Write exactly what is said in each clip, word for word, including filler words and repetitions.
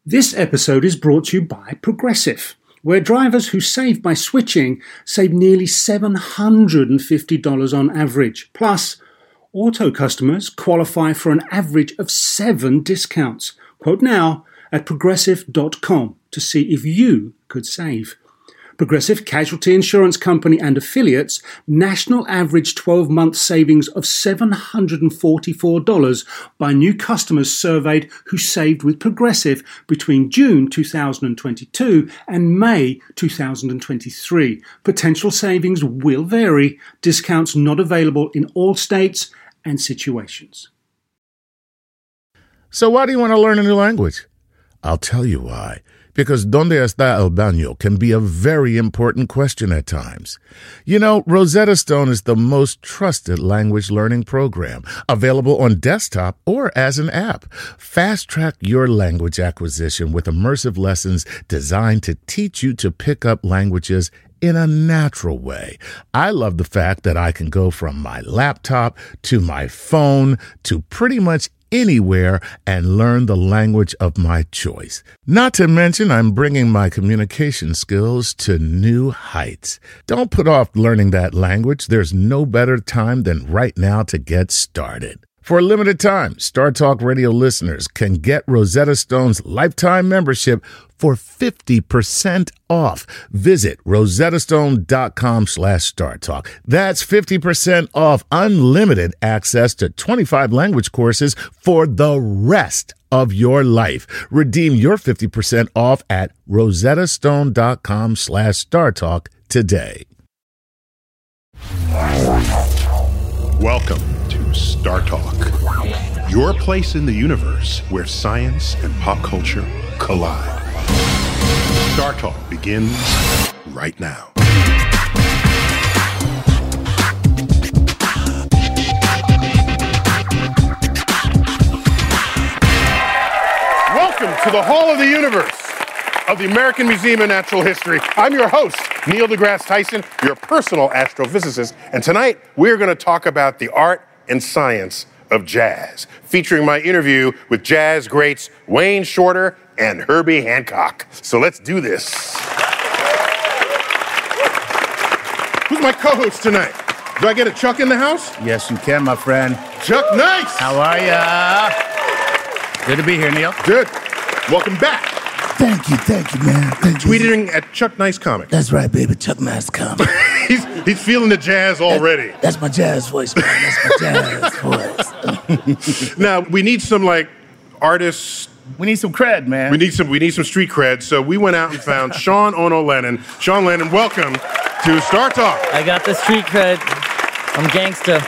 This episode is brought to you by Progressive, where drivers who save by switching save nearly seven hundred fifty dollars on average. Plus, auto customers qualify for an average of seven discounts. Quote now at progressive dot com to see if you could save. Progressive Casualty Insurance Company and affiliates, national average twelve-month savings of seven hundred forty-four dollars by new customers surveyed who saved with Progressive between June two thousand twenty-two and May two thousand twenty-three. Potential savings will vary. Discounts not available in all states and situations. So why do you want to learn a new language? I'll tell you why. Because ¿Dónde está el baño? Can be a very important question at times. You know, Rosetta Stone is the most trusted language learning program, available on desktop or as an app. Fast-track your language acquisition with immersive lessons designed to teach you to pick up languages in a natural way. I love the fact that I can go from my laptop to my phone to pretty much anywhere and learn the language of my choice. Not to mention, I'm bringing my communication skills to new heights. Don't put off learning that language. There's no better time than right now to get started. For a limited time, Star Talk Radio listeners can get Rosetta Stone's lifetime membership for fifty percent off. Visit rosettastone.com slash StarTalk. That's fifty percent off unlimited access to twenty-five language courses for the rest of your life. Redeem your fifty percent off at rosettastone.com slash StarTalk today. Welcome to Star Talk, your place in the universe where science and pop culture collide. Star Talk begins right now. Welcome to the Hall of the Universe of the American Museum of Natural History. I'm your host, Neil deGrasse Tyson, your personal astrophysicist, and tonight we're going to talk about the art and science of jazz, featuring my interview with jazz greats Wayne Shorter and Herbie Hancock. So let's do this. Who's my co-host tonight? Do I get a Chuck in the house? Yes, you can, my friend. Chuck Nice! How are ya? Good to be here, Neil. Good. Welcome back. Thank you, thank you, man. Thank you. Tweeting at Chuck Nice Comics. That's right, baby. Chuck Nice Comics. he's he's feeling the jazz already. That, that's my jazz voice, man. That's my jazz voice. Now we need some like artists. We need some cred, man. We need some we need some street cred. So we went out and found Sean Ono Lennon. Sean Lennon, welcome to Star Talk. I got the street cred. I'm gangsta.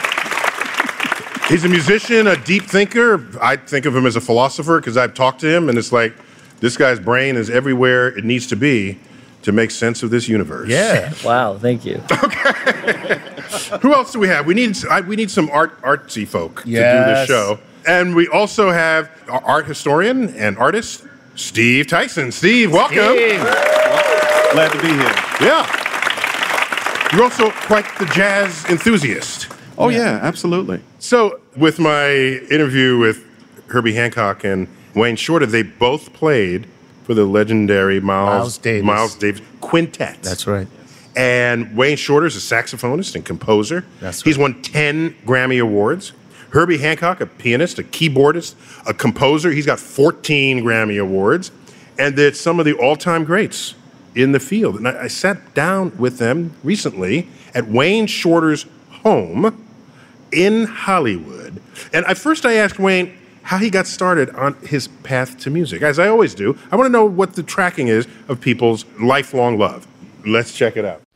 He's a musician, a deep thinker. I think of him as a philosopher because I've talked to him, and it's like this guy's brain is everywhere it needs to be to make sense of this universe. Yeah. Wow, thank you. Okay. Who else do we have? We need I, we need some art artsy folk Yes. to do this show. And we also have our art historian and artist, Steve Tyson. Steve, welcome. Steve. Glad to be here. Yeah. You're also quite the jazz enthusiast. Oh, yeah, absolutely. So, with my interview with Herbie Hancock and Wayne Shorter, they both played for the legendary Miles, Miles Davis. Miles Davis Quintet. That's right. And Wayne Shorter is a saxophonist and composer. That's right. He's won ten Grammy Awards. Herbie Hancock, a pianist, a keyboardist, a composer. He's got fourteen Grammy Awards. And they're some of the all-time greats in the field. And I, I sat down with them recently at Wayne Shorter's home in Hollywood. And at first I asked Wayne how he got started on his path to music. As I always do, I want to know what the tracking is of people's lifelong love. Let's check it out.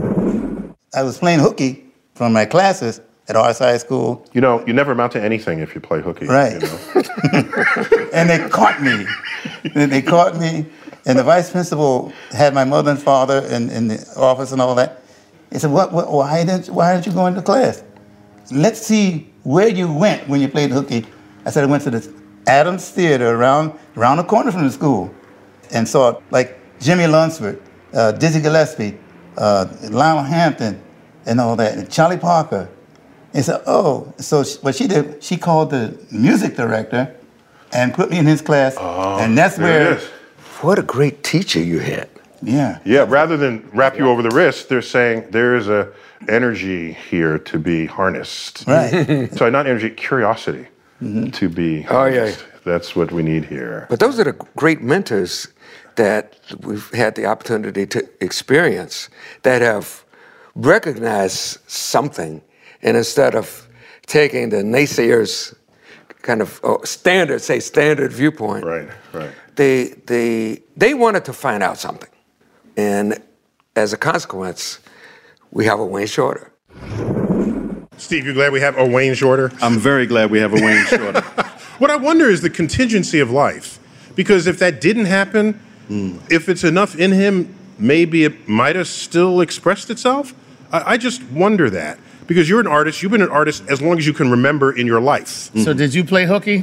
I was playing hooky from my classes at R S I School. You know, you never amount to anything if you play hooky. Right. You know? And they caught me. And they caught me. And the vice principal had my mother and father in, in the office and all that. He said, what, what, why, didn't, why didn't you go into class? Let's see where you went when you played hooky. I said I went to the Adams Theater around, around the corner from the school and saw like Jimmy Lunsford, uh, Dizzy Gillespie, uh, Lionel Hampton, and all that, and Charlie Parker. And said, oh, so she, what she did, she called the music director and put me in his class. Oh, and that's there where. it is. What a great teacher you had. Yeah. Yeah, rather than wrap you over the wrist, they're saying there is a energy here to be harnessed. Right. So not energy, curiosity Mm-hmm. to be Oh, yeah. harnessed. That's what we need here. But those are the great mentors that we've had the opportunity to experience that have recognized something, and instead of taking the naysayers kind of oh, standard, say standard viewpoint, Right, right. they they they wanted to find out something, and as a consequence, we have a Wayne Shorter. Steve, you glad we have a Wayne Shorter? I'm very glad we have a Wayne Shorter. What I wonder is the contingency of life. Because if that didn't happen, mm. if it's enough in him, maybe it might have still expressed itself. I, I just wonder that. Because you're an artist, you've been an artist as long as you can remember in your life. So did you play hooky?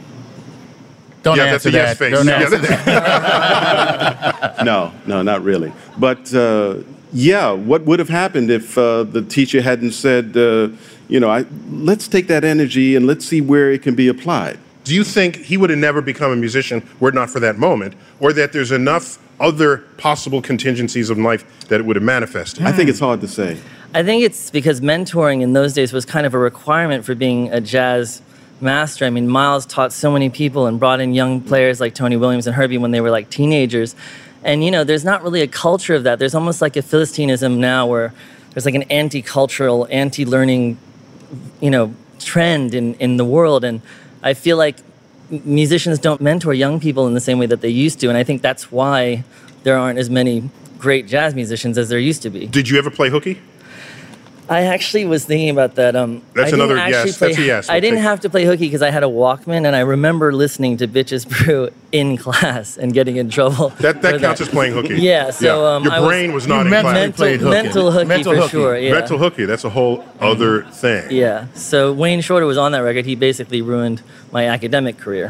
Don't yeah, answer that's a yes that. face. Don't Yeah, answer that. No, no, not really. But uh, yeah, what would have happened if uh, the teacher hadn't said, uh, you know, I, let's take that energy and let's see where it can be applied. Do you think he would have never become a musician were it not for that moment, or that there's enough other possible contingencies of life that it would have manifested? I think it's hard to say. I think it's because mentoring in those days was kind of a requirement for being a jazz master. I mean, Miles taught so many people and brought in young players like Tony Williams and Herbie when they were like teenagers. And, you know, there's not really a culture of that. There's almost like a Philistinism now where there's like an anti-cultural, anti-learning, you know, trend in, in the world. And I feel like musicians don't mentor young people in the same way that they used to. And I think that's why there aren't as many great jazz musicians as there used to be. Did you ever play hooky? I actually was thinking about that. Um, That's I didn't another actually yes. Play, That's a yes. I We'll didn't take- have to play hooky because I had a Walkman, and I remember listening to Bitches Brew in class and getting in trouble. That that for counts as playing hooky. Yeah, so, um, your I was- brain was, You not in mentally class. mental, played hooky. mental hooky Mental for hooky. sure. Yeah. Mental hooky. That's a whole other thing. Yeah. So Wayne Shorter was on that record. He basically ruined my academic career.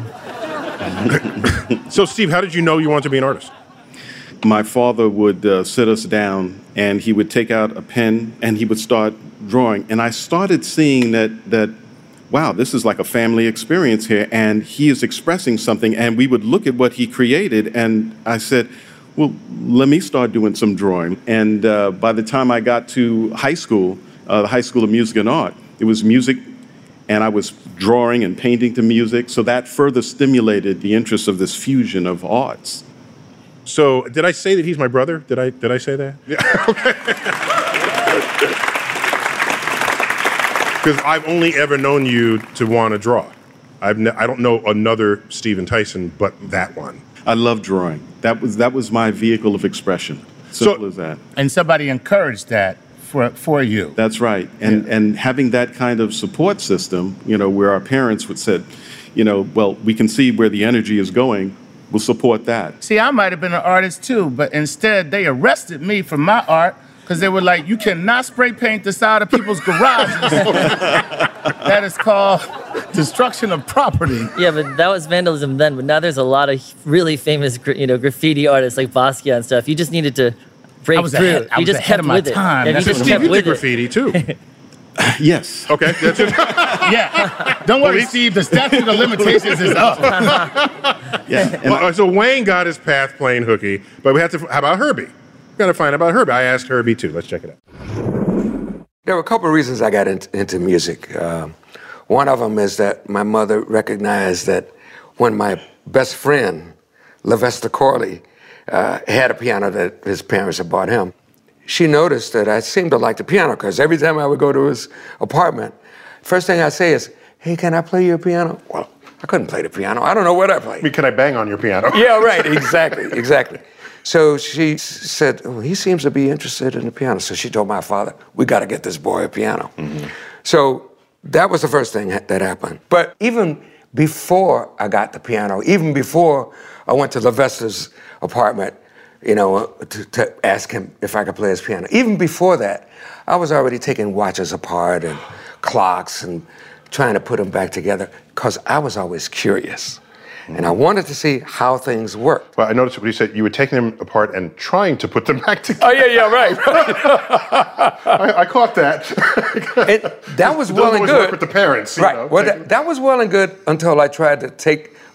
So, Steve, how did you know you wanted to be an artist? My father would uh, sit us down and he would take out a pen and he would start drawing. And I started seeing that, that wow, this is like a family experience here. And he is expressing something. And we would look at what he created. And I said, well, let me start doing some drawing. And uh, by the time I got to high school, uh, the High School of Music and Art, it was music. And I was drawing and painting to music. So that further stimulated the interest of this fusion of arts. So, did I say that he's my brother? Did I did I say that? Yeah. Because I've only ever known you to want to draw. I've ne- I don't know another Stephen Tyson but that one. I love drawing. That was that was my vehicle of expression. Simple So- as that. And somebody encouraged that for for you. That's right. And Yeah. and having that kind of support system, you know, where our parents would said, you know, well, we can see where the energy is going. We'll support that. See, I might have been an artist too, but instead they arrested me for my art because they were like, you cannot spray paint the side of people's garages. That is called destruction of property. Yeah, but that was vandalism then. But now there's a lot of really famous, gra- you know, graffiti artists like Basquiat and stuff. You just needed to break I was through. ahead- I you was just ahead kept of my with time. it. Yeah, That's you what just Steve, kept you did with it. graffiti too. Yes. Okay, that's it. Yeah. Don't worry, Steve, the statute of limitations is up. Yeah. And Well, so Wayne got his path playing hooky, but we have to. How about Herbie? We got to find out about Herbie. I asked Herbie too. Let's check it out. There were a couple of reasons I got in, into music. Um, one of them is that my mother recognized that when my best friend, Levester Corley, uh, had a piano that his parents had bought him, she noticed that I seemed to like the piano because every time I would go to his apartment, first thing I say is, hey, can I play your piano? Well, I couldn't play the piano. I don't know what I play. I mean, can I bang on your piano? Yeah, right, exactly, exactly. So she s- said, oh, he seems to be interested in the piano. So she told my father, we got to get this boy a piano. Mm-hmm. So that was the first thing ha- that happened. But even before I got the piano, even before I went to Levester's apartment, you know, to, to ask him if I could play his piano. Even before that, I was already taking watches apart and clocks and trying to put them back together because I was always curious. And I wanted to see how things worked. Well, I noticed what he said. You were taking them apart and trying to put them back together. Oh, yeah, yeah, right. I, I caught that. It, that was It doesn't well and always good. work with the parents. You Right. know? Well, that, that was well and good until I tried to take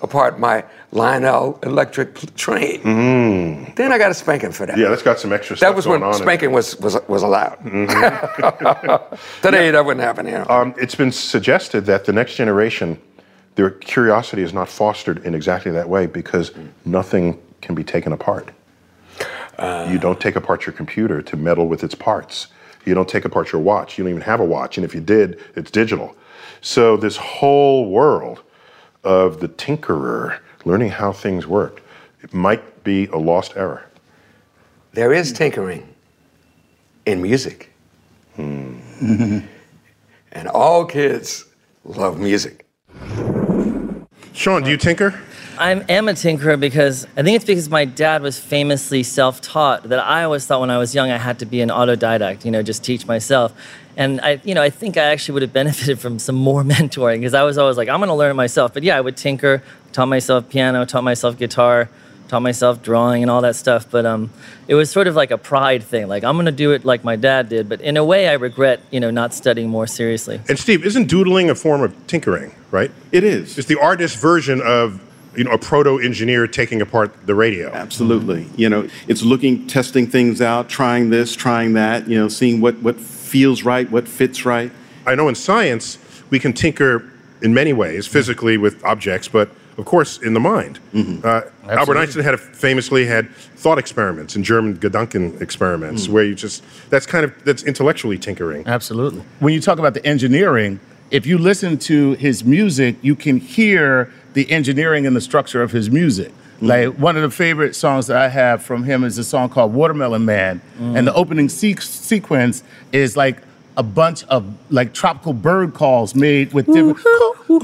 apart my Lionel electric pl- train. Mm. Then I got a spanking for that. Yeah, that's got some extra stuff That was going when on. spanking was, was was allowed. Mm-hmm. Today, yeah. that wouldn't happen here. Um, it's been suggested that the next generation, their curiosity is not fostered in exactly that way because nothing can be taken apart. Uh, you don't take apart your computer to meddle with its parts. You don't take apart your watch. You don't even have a watch. And if you did, it's digital. So this whole world of the tinkerer learning how things work, it might be a lost era. There is tinkering in music. Hmm. And all kids love music. Sean, do you tinker? I am a tinkerer because I think it's because my dad was famously self-taught that I always thought when I was young I had to be an autodidact, you know, just teach myself. And I, you know, I think I actually would have benefited from some more mentoring because I was always like, I'm going to learn it myself. But yeah, I would tinker, taught myself piano, taught myself guitar, taught myself drawing and all that stuff. But um, it was sort of like a pride thing. Like, I'm going to do it like my dad did. But in a way, I regret, you know, not studying more seriously. And Steve, isn't doodling a form of tinkering, right? It is. It's the artist version of, you know, a proto-engineer taking apart the radio. Absolutely. You know, it's looking, testing things out, trying this, trying that, you know, seeing what, what feels right, what fits right. I know in science, we can tinker in many ways, physically with objects, but of course in the mind. Mm-hmm. Uh, Albert Einstein had a, famously had thought experiments and German Gedanken experiments, mm. where you just, that's kind of, that's intellectually tinkering. Absolutely. When you talk about the engineering, if you listen to his music, you can hear the engineering and the structure of his music. Mm. Like one of the favorite songs that I have from him is a song called Watermelon Man. Mm. And the opening se- sequence is like a bunch of like tropical bird calls made with different... so,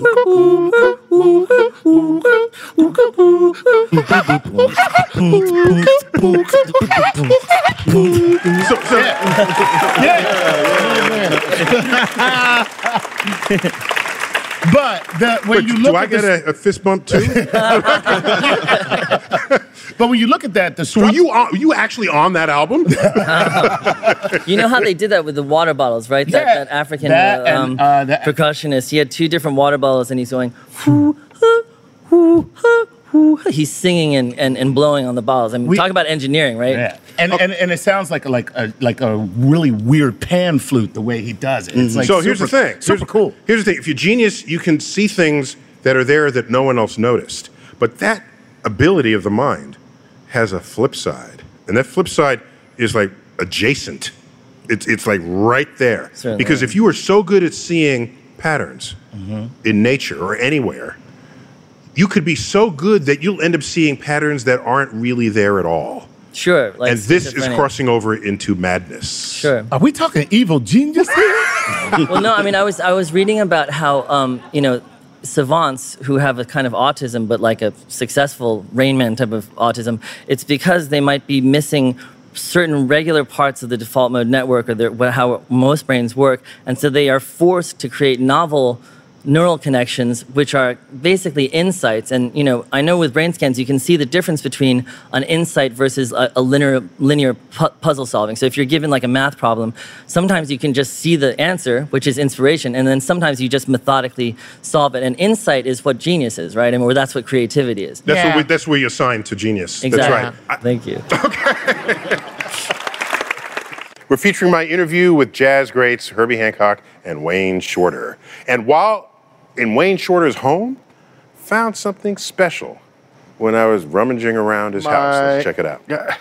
so, yeah. yeah. But the, when Wait, you do look I at get this, a, a fist bump too? But when you look at that, the so were you on, were you actually on that album? You know how they did that with the water bottles, right? That, Yeah, that African that uh, and, um, uh, that- percussionist. He had two different water bottles, and he's going. Hoo, hoo, hoo, hoo, hoo. He's singing and, and, and blowing on the bottles. I mean, We- talk about engineering, right? Yeah, and, and and it sounds like a, like a like a really weird pan flute the way he does it. It's like so super, here's the thing. super here's, cool. Here's the thing. If you're genius, you can see things that are there that no one else noticed. But that ability of the mind has a flip side. And that flip side is like adjacent. It's, it's like right there. Certainly. Because if you are so good at seeing patterns mm-hmm. in nature or anywhere, you could be so good that you'll end up seeing patterns that aren't really there at all. Sure. Like And this is schizophrenia. crossing over into madness. Sure. Are we talking evil genius here? Well, no, I mean, I was I was reading about how um, you know, savants who have a kind of autism, but like a successful Rain Man type of autism, it's because they might be missing certain regular parts of the default mode network or their, how most brains work, and so they are forced to create novel neural connections, which are basically insights. And, you know, I know with brain scans, you can see the difference between an insight versus a, a linear linear pu- puzzle solving. So if you're given like a math problem, sometimes you can just see the answer, which is inspiration, and then sometimes you just methodically solve it. And insight is what genius is, right? I mean, or that's what creativity is. That's, Yeah. what we, that's where you assign to genius. Exactly. That's right. I- Thank you. We're featuring my interview with jazz greats Herbie Hancock and Wayne Shorter. And while in Wayne Shorter's home, found something special when I was rummaging around his house. Let's check it out. Yeah.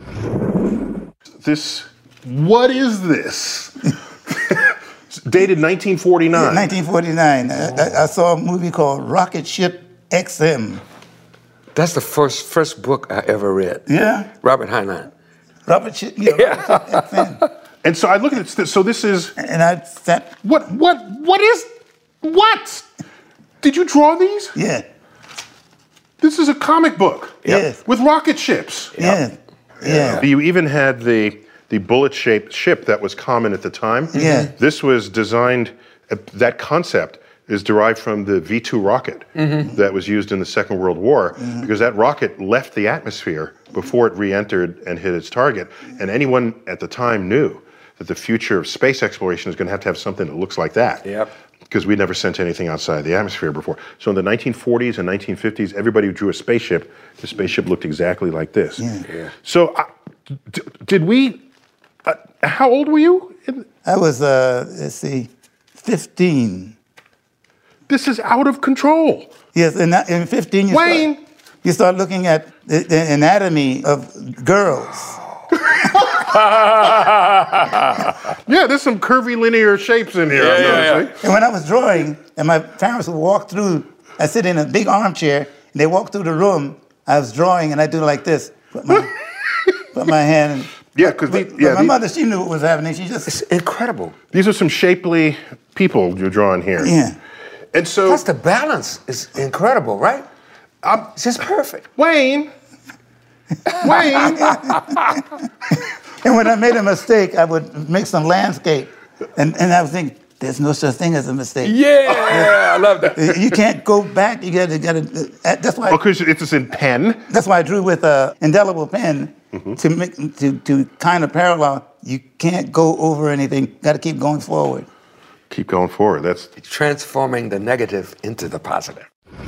This, what is this? It's dated nineteen forty-nine. nineteen forty-nine. I, I, I saw a movie called Rocket Ship X M. That's the first first book I ever read. Yeah. Robert Heinlein. Robert Ship, yeah, Rocket Ship X M. And so I look at it. So this is And I sent, what? What? What is? What? Did you draw these? yeah, This is a comic book. Yes. With rocket ships. yeah, yeah. You even had the the bullet-shaped ship that was common at the time. Yeah. This was designed. Uh, that concept is derived from the V two rocket Mm-hmm. that was used in the Second World War, because that rocket left the atmosphere before it re-entered and hit its target. And anyone at the time knew that the future of space exploration is going to have to have something that looks like that. Yep. because we never sent anything outside the atmosphere before. So in the nineteen forties and nineteen fifties, everybody who drew a spaceship, the spaceship looked exactly like this. Yeah. Yeah. So uh, d- did we, uh, how old were you? I was, uh, let's see, fifteen. This is out of control. Yes, in, in fifteen, you Wayne! Start, you start looking at the, the anatomy of girls. Yeah, there's some curvy linear shapes in here. Yeah, I'm yeah, noticing. yeah. And when I was drawing, and my parents would walk through, I sit in a big armchair, and they walk through the room, I was drawing, and I do like this, put my, put my hand in. Yeah, because yeah, my the, mother, she knew what was happening. She just... It's incredible. These are some shapely people you're drawing here. Yeah. And so... Plus the balance is incredible, right? Um, it's just perfect. Wayne! Wayne! And when I made a mistake, I would make some landscape. And, and I would think, there's no such thing as a mistake. Yeah, I love that. You can't go back. You got to, got to. That's why. Because oh, it's in pen. That's why I drew with an indelible pen mm-hmm. to make to to kind of parallel. You can't go over anything. Got to keep going forward. Keep going forward. That's transforming the negative into the positive.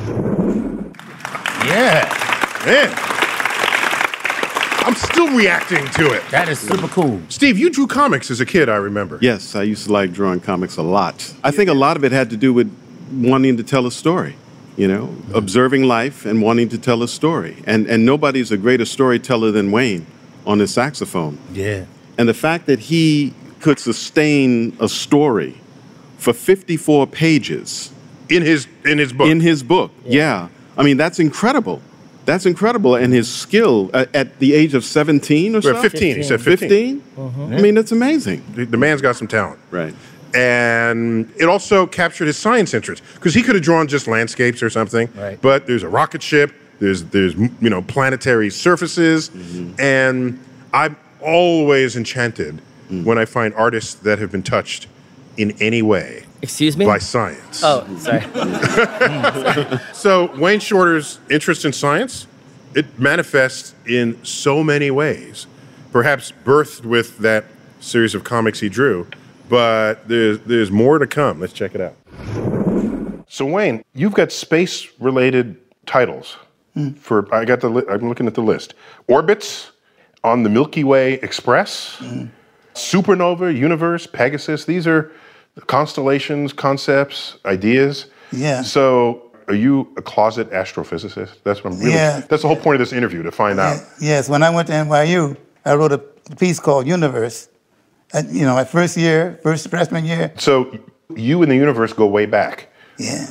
Yeah, man. I'm still reacting to it. That is super cool. Steve, you drew comics as a kid, I remember. Yes, I used to like drawing comics a lot. I think a lot of it had to do with wanting to tell a story, you know, mm-hmm. observing life and wanting to tell a story. And and nobody's a greater storyteller than Wayne on his saxophone. Yeah. And the fact that he could sustain a story for fifty-four pages. In his in his book. In his book, yeah. yeah. I mean, that's incredible. That's incredible. And his skill uh, at the age of seventeen or so? fifteen, fifteen. He said fifteen. fifteen? Mm-hmm. I mean, that's amazing. The, the man's got some talent. Right. And it also captured his science interest, because he could have drawn just landscapes or something. Right. But there's a rocket ship, there's, there's you know, planetary surfaces, mm-hmm. and I'm always enchanted mm. when I find artists that have been touched in any way. Excuse me? By science. Oh, sorry. So Wayne Shorter's interest in science, it manifests in so many ways. Perhaps birthed with that series of comics he drew, but there's, there's more to come. Let's check it out. So Wayne, you've got space-related titles. Mm. For I got the li- I'm looking at the list. Orbits on the Milky Way Express, mm. Supernova, Universe, Pegasus. These are constellations, concepts, ideas. Yeah. So are you a closet astrophysicist? That's what I'm really, yeah. That's the whole point of this interview, to find yeah. out. Yes, when I went to N Y U, I wrote a piece called Universe. And, you know, my first year, first freshman year. So you and the universe go way back. Yeah.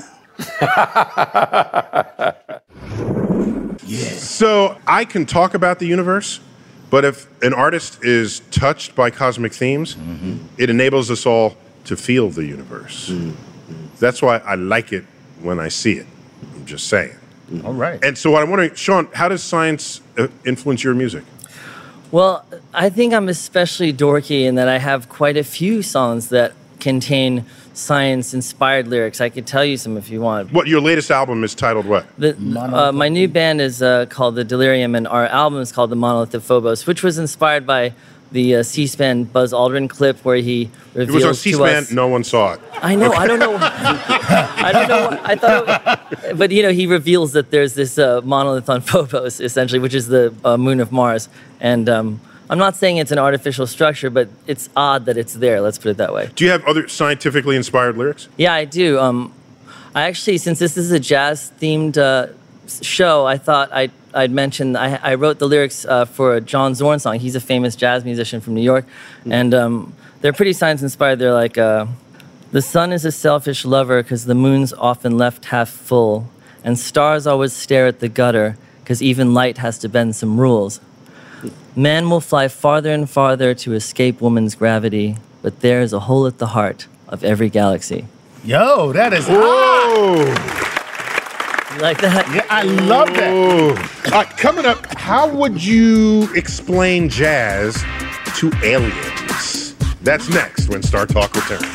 Yeah. So I can talk about the universe, but if an artist is touched by cosmic themes, mm-hmm. it enables us all to feel the universe. Mm-hmm. That's why I like it when I see it. I'm just saying. Mm-hmm. All right. And so what I'm wondering, Sean, how does science influence your music? Well, I think I'm especially dorky in that I have quite a few songs that contain science-inspired lyrics. I could tell you some if you want. What, your latest album is titled what? The, uh, my new band is uh, called The Delirium, and our album is called The Monolith of Phobos, which was inspired by the uh, C-SPAN Buzz Aldrin clip where he reveals to us... It was on C-SPAN, us, no one saw it. I know, okay. I don't know. I don't know. What, I thought, it, but you know, he reveals that there's this uh, monolith on Phobos, essentially, which is the uh, moon of Mars, and um, I'm not saying it's an artificial structure, but it's odd that it's there. Let's put it that way. Do you have other scientifically inspired lyrics? Yeah, I do. Um, I actually, since this is a jazz-themed uh, show, I thought I'd, I'd mention, I, I wrote the lyrics uh, for a John Zorn song. He's a famous jazz musician from New York, mm-hmm. and um, they're pretty science-inspired. They're like, uh, the sun is a selfish lover because the moon's often left half full, and stars always stare at the gutter because even light has to bend some rules. Man will fly farther and farther to escape woman's gravity, but there is a hole at the heart of every galaxy. Yo, that is Whoa! You like that? Yeah, I love that. All right, coming up, how would you explain jazz to aliens? That's next when Star Talk returns.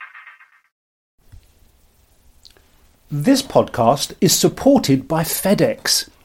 This podcast is supported by FedEx.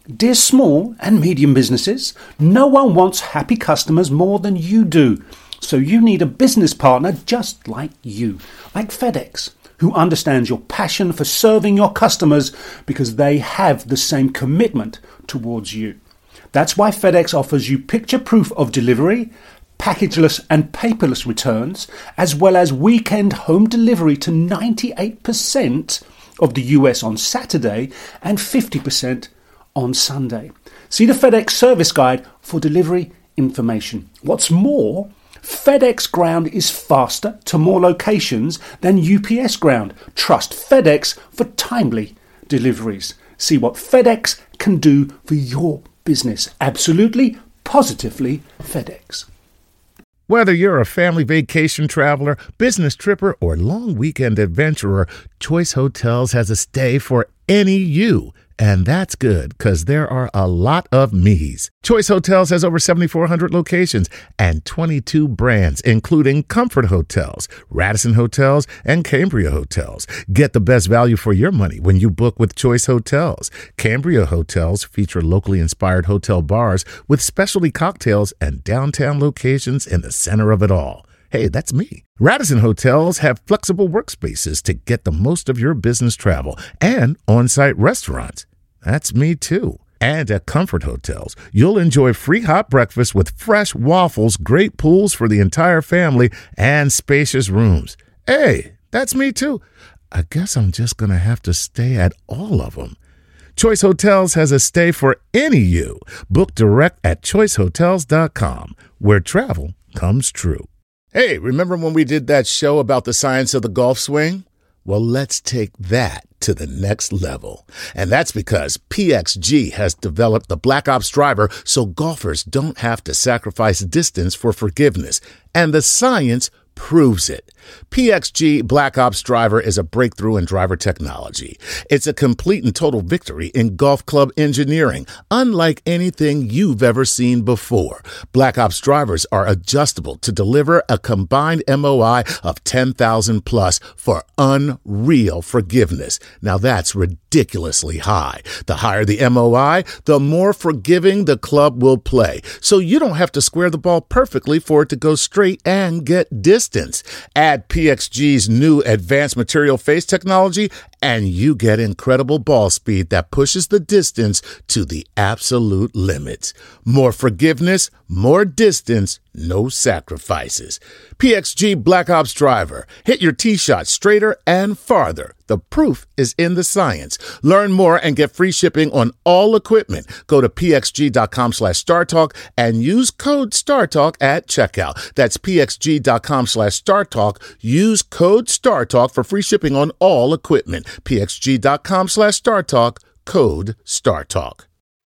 Dear small and medium businesses, no one wants happy customers more than you do. So you need a business partner just like you, like FedEx, who understands your passion for serving your customers because they have the same commitment towards you. That's why FedEx offers you picture proof of delivery, packageless and paperless returns, as well as weekend home delivery to ninety-eight percent of the U S on Saturday and fifty percent on Sunday. See the FedEx service guide for delivery information. What's more, FedEx Ground is faster to more locations than U P S Ground. Trust FedEx for timely deliveries. See what FedEx can do for your business. Absolutely, positively FedEx. Whether you're a family vacation traveler, business tripper, or long weekend adventurer, Choice Hotels has a stay for any you. And that's good, because there are a lot of me's. Choice Hotels has over seventy-four hundred locations and twenty-two brands, including Comfort Hotels, Radisson Hotels, and Cambria Hotels. Get the best value for your money when you book with Choice Hotels. Cambria Hotels feature locally inspired hotel bars with specialty cocktails and downtown locations in the center of it all. Hey, that's me. Radisson Hotels have flexible workspaces to get the most of your business travel and on-site restaurants. That's me too. And at Comfort Hotels, you'll enjoy free hot breakfast with fresh waffles, great pools for the entire family, and spacious rooms. Hey, that's me too. I guess I'm just going to have to stay at all of them. Choice Hotels has a stay for any you. Book direct at choice hotels dot com, where travel comes true. Hey, remember when we did that show about the science of the golf swing? Well, let's take that to the next level. And that's because P X G has developed the Black Ops driver so golfers don't have to sacrifice distance for forgiveness. And the science proves it. P X G Black Ops Driver is a breakthrough in driver technology. It's a complete and total victory in golf club engineering, unlike anything you've ever seen before. Black Ops Drivers are adjustable to deliver a combined M O I of ten thousand plus for unreal forgiveness. Now that's ridiculously high. The higher the M O I, the more forgiving the club will play. So you don't have to square the ball perfectly for it to go straight and get distance. Add P X G's new advanced material face technology, and you get incredible ball speed that pushes the distance to the absolute limits. More forgiveness, more distance, no sacrifices. P X G Black Ops Driver. Hit your tee shot straighter and farther. The proof is in the science. Learn more and get free shipping on all equipment. Go to pxg.com slash StarTalk and use code StarTalk at checkout. That's pxg.com slash StarTalk. Use code StarTalk for free shipping on all equipment. pxg.com slash StarTalk. Code StarTalk.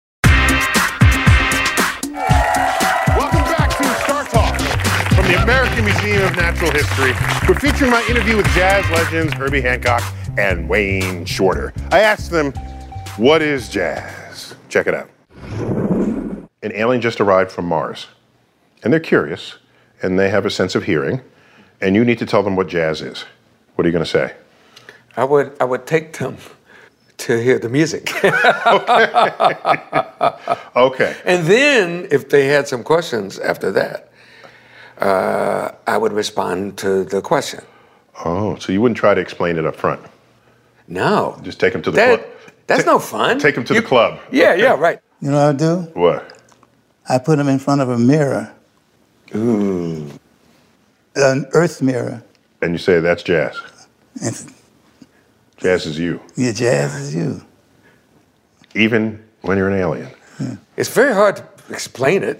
From the American Museum of Natural History, we're featuring my interview with jazz legends Herbie Hancock and Wayne Shorter. I asked them, what is jazz? Check it out. An alien just arrived from Mars, and they're curious, and they have a sense of hearing, and you need to tell them what jazz is. What are you going to say? I would, I would take them to hear the music. Okay. Okay. And then, if they had some questions after that, Uh, I would respond to the question. Oh, so you wouldn't try to explain it up front? No. Just take them to the that, club? That's Ta- no fun. Take them to you, the club. Yeah, okay. yeah, right. You know what I do? What? I put them in front of a mirror, Ooh. an earth mirror. And you say, that's jazz. And Jazz is you. yeah, jazz is you. Even when you're an alien. Yeah. It's very hard to explain it.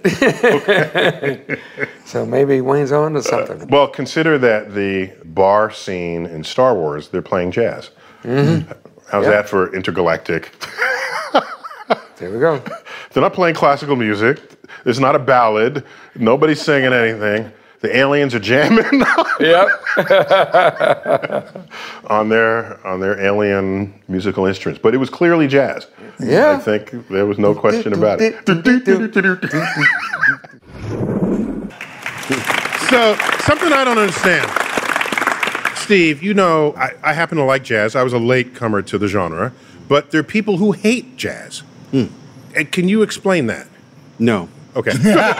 So maybe Wayne's on to something. Uh, well, consider that the bar scene in Star Wars, they're playing jazz. Mm-hmm. How's Yeah. that for intergalactic? There we go. They're not playing classical music. It's not a ballad. Nobody's singing anything. The aliens are jamming Yep. on their on their alien musical instruments. But it was clearly jazz. Yeah. I think there was no question about it. So, something I don't understand. Steve, you know, I, I happen to like jazz. I was a late comer to the genre. But there are people who hate jazz. Hmm. And can you explain that? No. Okay.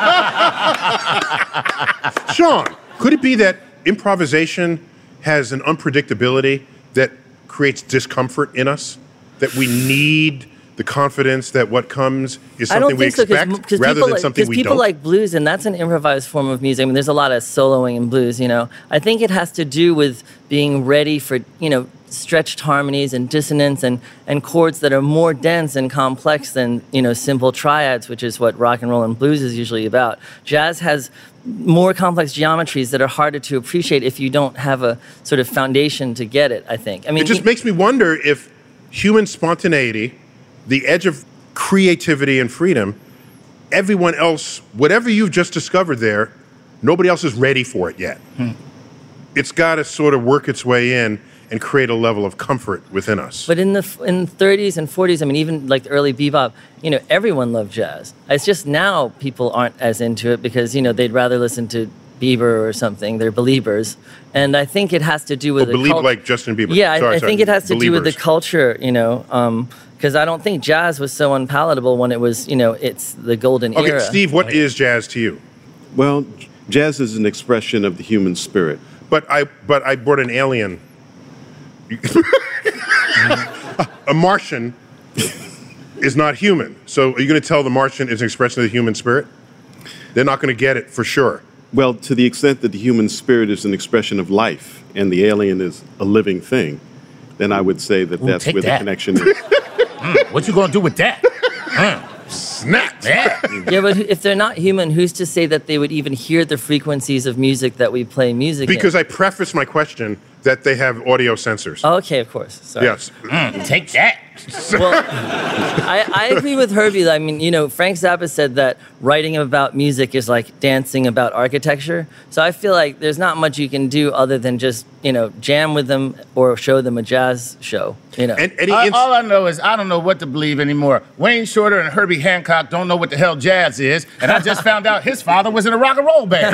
Sean, could it be that improvisation has an unpredictability that creates discomfort in us? That we need the confidence that what comes is something we so, expect cause, rather people, than something Because we people don't? like blues, and that's an improvised form of music. I mean, there's a lot of soloing in blues, you know. I think it has to do with being ready for, you know, stretched harmonies and dissonance and, and chords that are more dense and complex than, you know, simple triads, which is what rock and roll and blues is usually about. Jazz has more complex geometries that are harder to appreciate if you don't have a sort of foundation to get it, I think. I mean, it just you, makes me wonder if human spontaneity, the edge of creativity and freedom, everyone else, whatever you've just discovered there, nobody else is ready for it yet. Hmm. It's got to sort of work its way in and create a level of comfort within us. But in the in thirties and forties, I mean, even like the early bebop, you know, everyone loved jazz. It's just now people aren't as into it because, you know, they'd rather listen to Bieber or something. They're believers. And I think it has to do with oh, the believe cult- like Justin Bieber. Yeah, I, sorry, I sorry. think it has to Believers. do with the culture, you know, because um, I don't think jazz was so unpalatable when it was, you know, it's the golden okay, era. Steve, what is jazz to you? Well, jazz is an expression of the human spirit. But I, but I brought an alien. A Martian is not human. So are you going to tell the Martian is an expression of the human spirit? They're not going to get it for sure. Well, to the extent that the human spirit is an expression of life and the alien is a living thing, then I would say that Ooh, that's take where that. the connection is. Mm, what you gonna do with that? Mm. Snap! Yeah. Yeah, but if they're not human, who's to say that they would even hear the frequencies of music that we play music Because in? I prefaced my question that they have audio sensors. Oh, okay, of course. Sorry. Yes. Mm, take that. Well, I, I agree with Herbie. I mean, you know, Frank Zappa said that writing about music is like dancing about architecture. So I feel like there's not much you can do other than just, you know, jam with them or show them a jazz show, you know. And, any Uh, ins- all I know is I don't know what to believe anymore. Wayne Shorter and Herbie Hancock don't know what the hell jazz is, and I just found out his father was in a rock and roll band.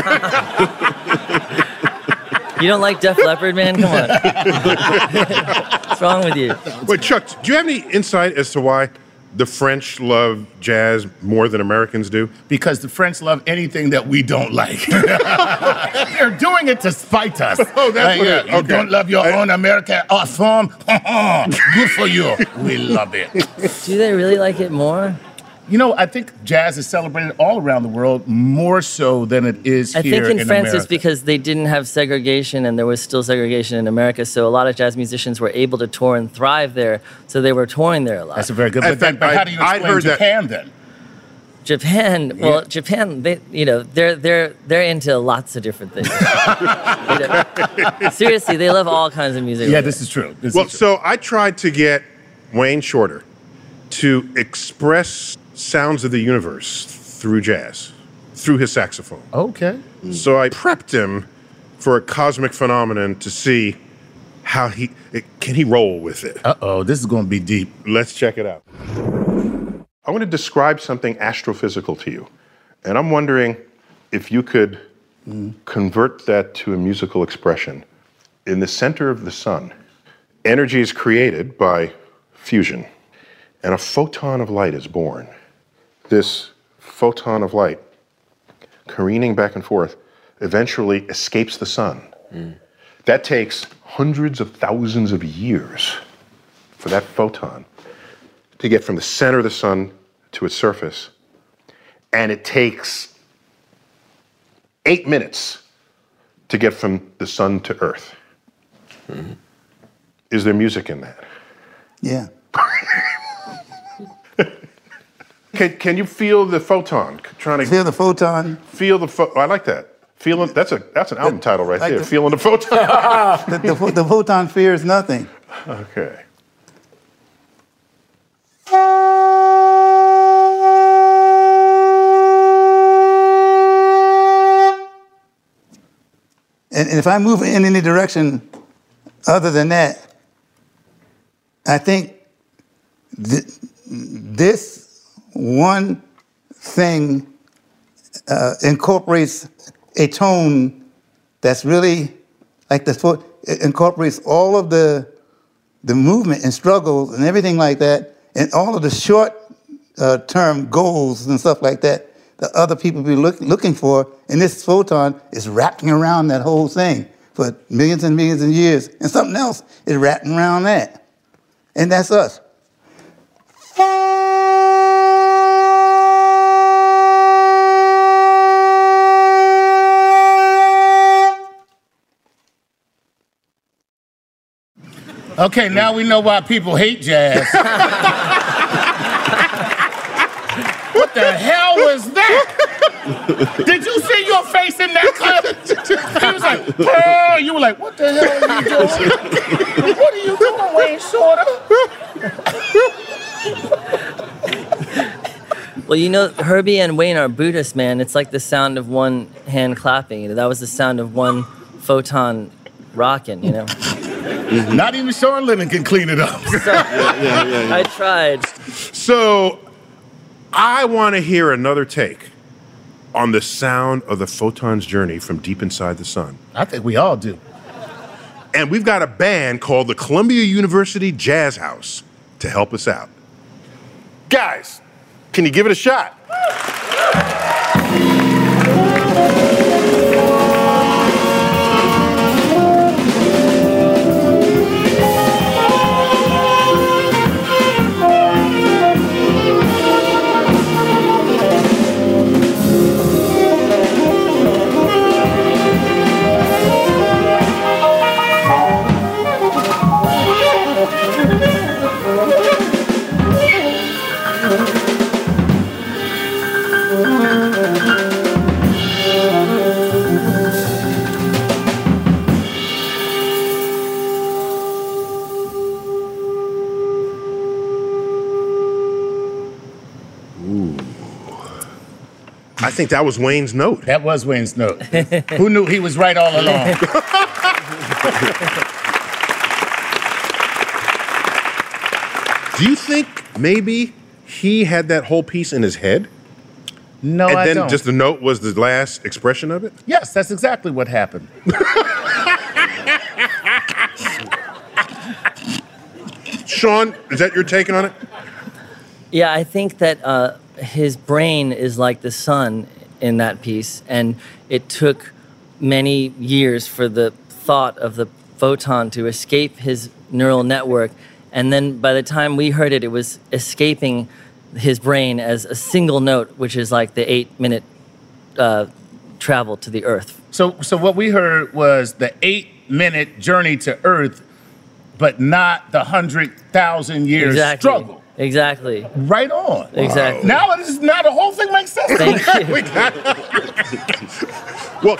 You don't like Def Leppard, man? Come on. What's wrong with you? Wait, Chuck, do you have any insight as to why the French love jazz more than Americans do? Because the French love anything that we don't like. They're doing it to spite us. Oh, that's what yeah, it is. You Okay. don't love your own American art form? Good for you. We love it. Do they really like it more? You know, I think jazz is celebrated all around the world more so than it is I here think in, in France America. it's because they didn't have segregation and there was still segregation in America. So a lot of jazz musicians were able to tour and thrive there. So they were touring there a lot. That's a very good. In But, then, fact, but I- how do you I'd explain heard that- Japan then? Japan, well, Yeah. Japan, they, you know, they're they're they're into lots of different things. You know, seriously, they love all kinds of music. Yeah, over this is true. This Well, is true. so I tried to get Wayne Shorter to express sounds of the universe through jazz, through his saxophone. Okay. So I prepped him for a cosmic phenomenon to see how he it, can he roll with it. Uh-oh, this is going to be deep. Let's check it out. I want to describe something astrophysical to you, and I'm wondering if you could convert that to a musical expression. In the center of the sun, energy is created by fusion, and a photon of light is born. This photon of light, careening back and forth, eventually escapes the sun. That takes hundreds of thousands of years for that photon to get from the center of the sun to its surface. And it takes eight minutes to get from the sun to Earth. Is there music in that? Yeah. Can, can you feel the photon? Trying to Feel the photon. feel the pho- I like that. Feeling that's a that's an album title right like there. the- Feeling the photon. The, the, pho- the photon fears nothing. Okay. And, and if I move in any direction other than that, I think th- this one thing uh, incorporates a tone that's really like the fo- it incorporates all of the the movement and struggles and everything like that, and all of the short uh, term goals and stuff like that that other people be look, looking for, and this photon is wrapping around that whole thing for millions and millions of years, and something else is wrapping around that. And that's us. Okay, now we know why people hate jazz. What the hell was that? Did you see your face in that clip? He was like, oh, you were like, what the hell are you doing? What are you doing, Wayne Shorter? Well, you know, Herbie and Wayne are Buddhists, man. It's like the sound of one hand clapping. That was the sound of one photon rocking, you know? Mm-hmm. Not even Sean Lennon can clean it up. So, yeah, yeah, yeah. I tried. So, I want to hear another take on the sound of the photon's journey from deep inside the sun. I think we all do. And we've got a band called the Columbia University Jazz House to help us out. Guys, can you give it a shot? I think that was Wayne's note. That was Wayne's note. Who knew he was right all along? Do you think maybe he had that whole piece in his head? No, and I then don't. just the note was the last expression of it? Yes, that's exactly what happened. Sean, is that your take on it? Yeah, I think that uh, his brain is like the sun in that piece, and it took many years for the thought of the photon to escape his neural network, and then by the time we heard it, it was escaping his brain as a single note, which is like the eight-minute uh, travel to the Earth. So, so what we heard was the eight-minute journey to Earth, but not the hundred thousand year Exactly. struggle. Exactly. Right on. Exactly. Now it is now the whole thing makes sense. Thank you. We got- well,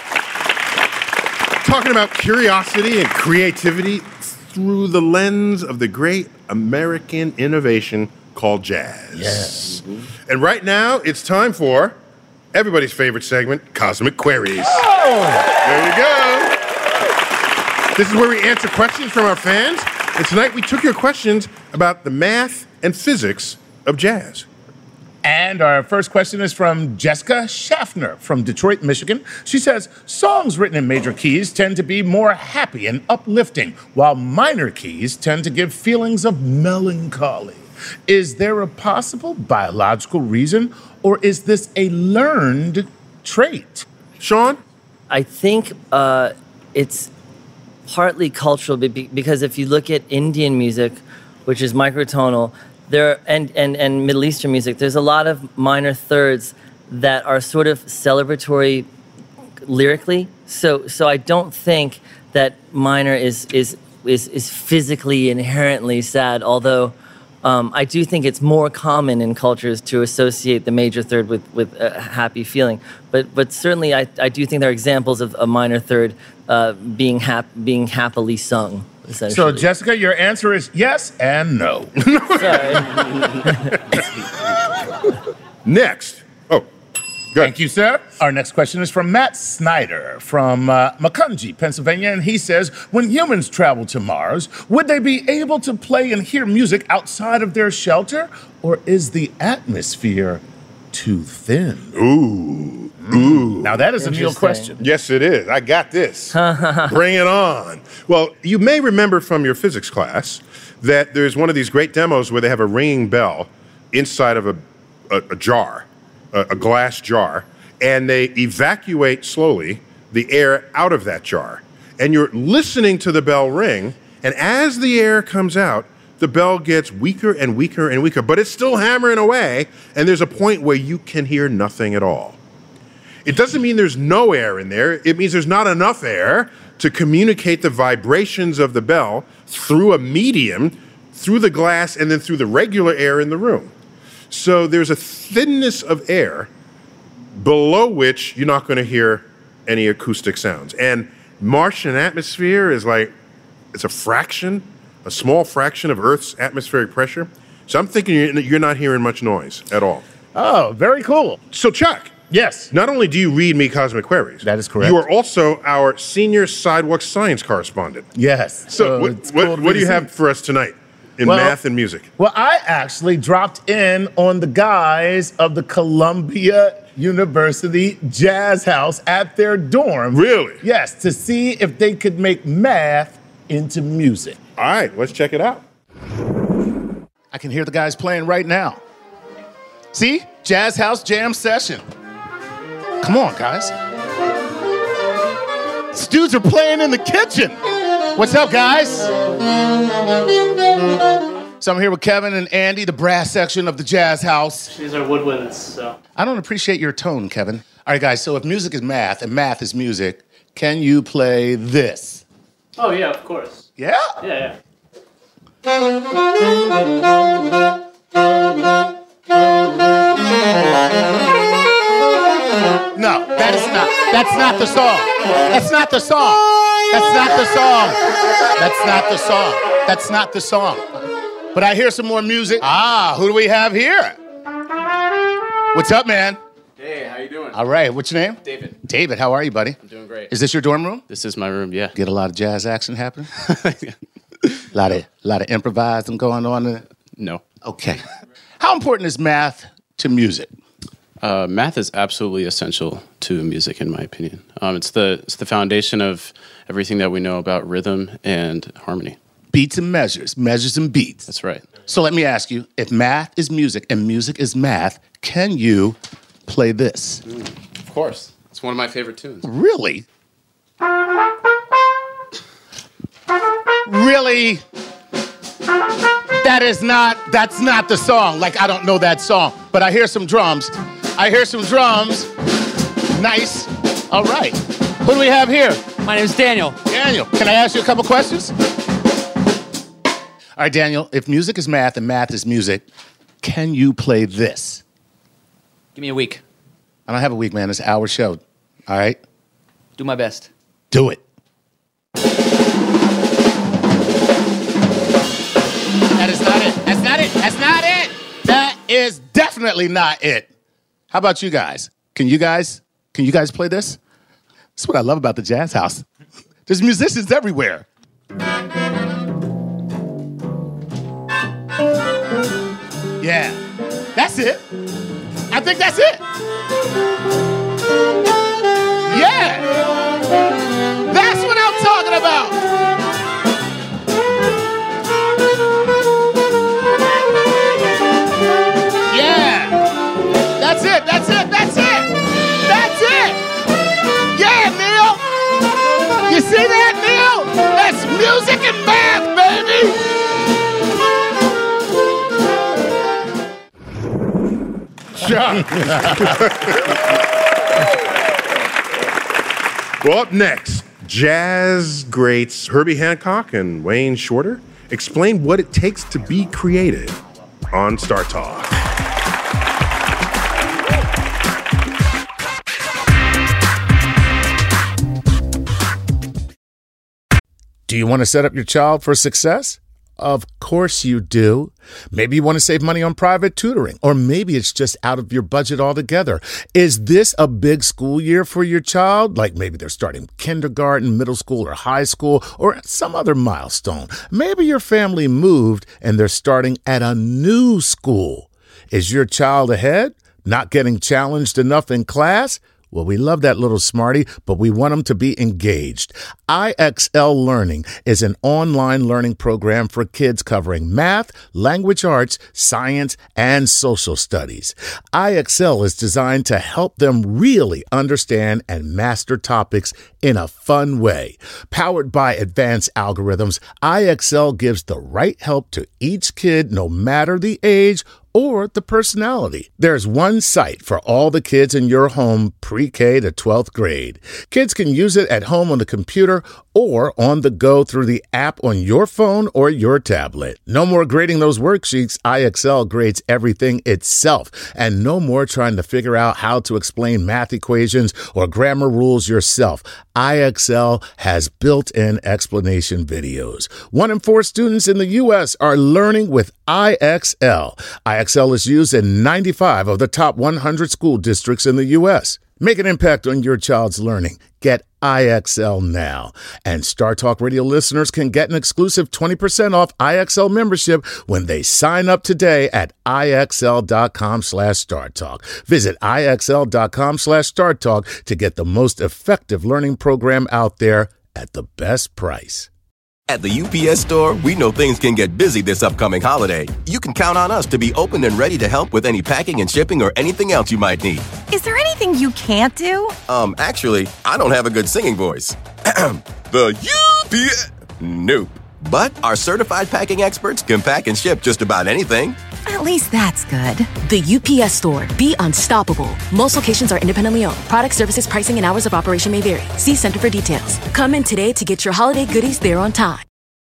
talking about curiosity and creativity through the lens of the great American innovation called jazz. Yes. And right now, it's time for everybody's favorite segment, Cosmic Queries. Oh! There you go. This is where we answer questions from our fans. And tonight we took your questions about the math and physics of jazz. And our first question is from Jessica Schaffner from Detroit, Michigan. She says, songs written in major keys tend to be more happy and uplifting, while minor keys tend to give feelings of melancholy. Is there a possible biological reason, or is this a learned trait? Sean? I think uh, it's partly cultural be- because if you look at Indian music, which is microtonal, there and, and, and Middle Eastern music, there's a lot of minor thirds that are sort of celebratory lyrically. So so I don't think that minor is is is, is physically inherently sad, although um, I do think it's more common in cultures to associate the major third with, with a happy feeling. But but certainly I, I do think there are examples of a minor third uh, being hap- being happily sung. So, Jessica, your answer is yes and no. Next. Oh, good. Thank you, sir. Our next question is from Matt Snyder from uh, Macungie, Pennsylvania, and he says, when humans travel to Mars, would they be able to play and hear music outside of their shelter, or is the atmosphere too thin? Ooh. Ooh. Now, that is a Neil question. Yes, it is. I got this. Bring it on. Well, you may remember from your physics class that there's one of these great demos where they have a ringing bell inside of a a, a jar, a, a glass jar, and they evacuate slowly the air out of that jar. And you're listening to the bell ring, and as the air comes out, the bell gets weaker and weaker and weaker, but it's still hammering away, and there's a point where you can hear nothing at all. It doesn't mean there's no air in there. It means there's not enough air to communicate the vibrations of the bell through a medium, through the glass, and then through the regular air in the room. So there's a thinness of air below which you're not going to hear any acoustic sounds. And Martian atmosphere is like, it's a fraction, a small fraction of Earth's atmospheric pressure. So I'm thinking you're, you're not hearing much noise at all. Oh, very cool. So Chuck. Yes. Not only do you read Me Cosmic Queries. That is correct. You are also our senior Sidewalk science correspondent. Yes. So, Uh, what, it's what, cool to what be do you seen. have for us tonight in Well- math and music? Well, I actually dropped in on the guys of the Columbia University Jazz House at their dorm. Really? Yes, to see if they could make math into music. All right, let's check it out. I can hear the guys playing right now. See? Jazz House Jam Session. Come on, guys. These dudes are playing in the kitchen. What's up, guys? So I'm here with Kevin and Andy, the brass section of the Jazz House. These are woodwinds, so. I don't appreciate your tone, Kevin. All right, guys, so if music is math and math is music, can you play this? Oh, yeah, of course. Yeah? Yeah, No, that is not. That's not the song. That's not the song. That's not the song. That's not the song. That's not the song. But I hear some more music. Ah, who do we have here? What's up, man? Hey, how you doing? All right, what's your name? David. David, how are you, buddy? I'm doing great. Is this your dorm room? This is my room, yeah. Get a lot of jazz action happening? A lot of, lot of improvising going on there? No. Okay. How important is math to music? Uh, math is absolutely essential to music, in my opinion. Um, it's the it's the foundation of everything that we know about rhythm and harmony. Beats and measures, measures and beats. That's right. So let me ask you, if math is music and music is math, can you play this? Mm, of course. It's one of my favorite tunes. Really? Really? That is not, that's not the song. Like, I don't know that song, but I hear some drums. I hear some drums. Nice. All right. Who do we have here? My name's Daniel. Daniel, can I ask you a couple questions? All right, Daniel, if music is math and math is music, can you play this? Give me a week. I don't have a week, man. It's an hour show. All right? Do my best. Do it. That is not it. That's not it. That's not it. That is definitely not it. How about you guys? Can you guys, can you guys play this? That's what I love about the Jazz House. There's musicians everywhere. Yeah, that's it. I think that's it. Yeah, that's what I'm talking about. Yeah, that's it, that's it, that's it, that's it. Yeah, Neil. You see that, Neil? That's music and math, baby. Well, up next, jazz greats Herbie Hancock and Wayne Shorter explain what it takes to be creative on Star Talk. Do you want to set up your child for success? Of course you do. Maybe you want to save money on private tutoring, or maybe it's just out of your budget altogether. Is this a big school year for your child? Like maybe they're starting kindergarten, middle school, or high school, or some other milestone. Maybe your family moved and they're starting at a new school. Is your child ahead? Not getting challenged enough in class? Well, we love that little smarty, but we want them to be engaged. I X L Learning is an online learning program for kids covering math, language arts, science, and social studies. I X L is designed to help them really understand and master topics in a fun way. Powered by advanced algorithms, I X L gives the right help to each kid, no matter the age or the personality. There's one site for all the kids in your home, pre-K to twelfth grade. Kids can use it at home on the computer or on the go through the app on your phone or your tablet. No more grading those worksheets. I X L grades everything itself. And no more trying to figure out how to explain math equations or grammar rules yourself. I X L has built-in explanation videos. One in four students in the U S are learning with I X L. I X L is used in ninety-five of the top one hundred school districts in the U S. Make an impact on your child's learning. Get I X L now. And Star Talk Radio listeners can get an exclusive twenty percent off I X L membership when they sign up today at IXL.com slash Star Talk. Visit IXL.com slash Star Talk to get the most effective learning program out there at the best price. At the U P S Store, we know things can get busy this upcoming holiday. You can count on us to be open and ready to help with any packing and shipping or anything else you might need. Is there anything you can't do? Um, actually, I don't have a good singing voice. The U P S... Nope. But our certified packing experts can pack and ship just about anything. At least that's good. The U P S Store. Be unstoppable. Most locations are independently owned. Product, services, pricing, and hours of operation may vary. See Center for details. Come in today to get your holiday goodies there on time.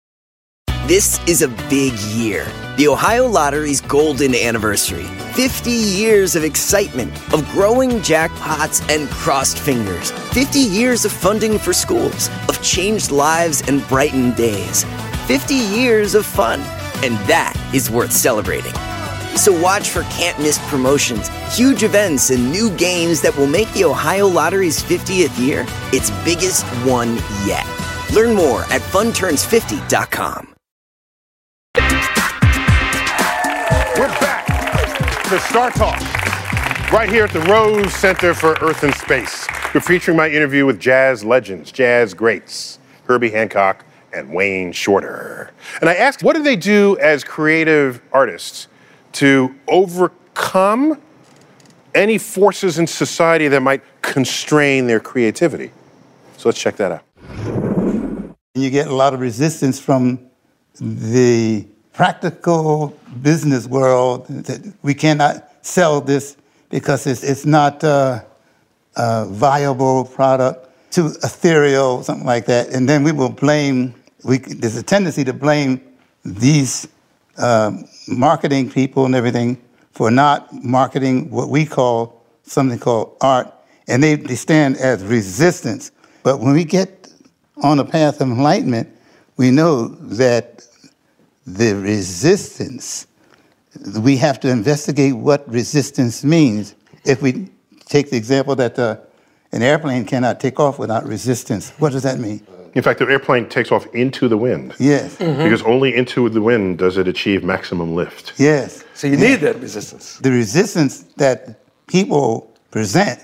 This is a big year. The Ohio Lottery's golden anniversary. fifty years of excitement, of growing jackpots and crossed fingers. fifty years of funding for schools, of changed lives and brightened days. fifty years of fun. And that is worth celebrating. So watch for can't-miss promotions, huge events, and new games that will make the Ohio Lottery's fiftieth year its biggest one yet. Learn more at fun turns fifty dot com. We're back to Star Talk, right here at the Rose Center for Earth and Space. We're featuring my interview with jazz legends, jazz greats, Herbie Hancock and Wayne Shorter. And I asked, what do they do as creative artists to overcome any forces in society that might constrain their creativity? So let's check that out. You get a lot of resistance from the practical business world that we cannot sell this because it's, it's not uh, a viable product, too ethereal, something like that. And then we will blame, we, there's a tendency to blame these uh, marketing people and everything for not marketing what we call something called art. And they, they stand as resistance. But when we get on a path of enlightenment, we know that the resistance, we have to investigate what resistance means. If we take the example that uh, an airplane cannot take off without resistance, what does that mean? In fact, the airplane takes off into the wind. Yes. Mm-hmm. Because only into the wind does it achieve maximum lift. Yes. So you need that resistance. The resistance that people present,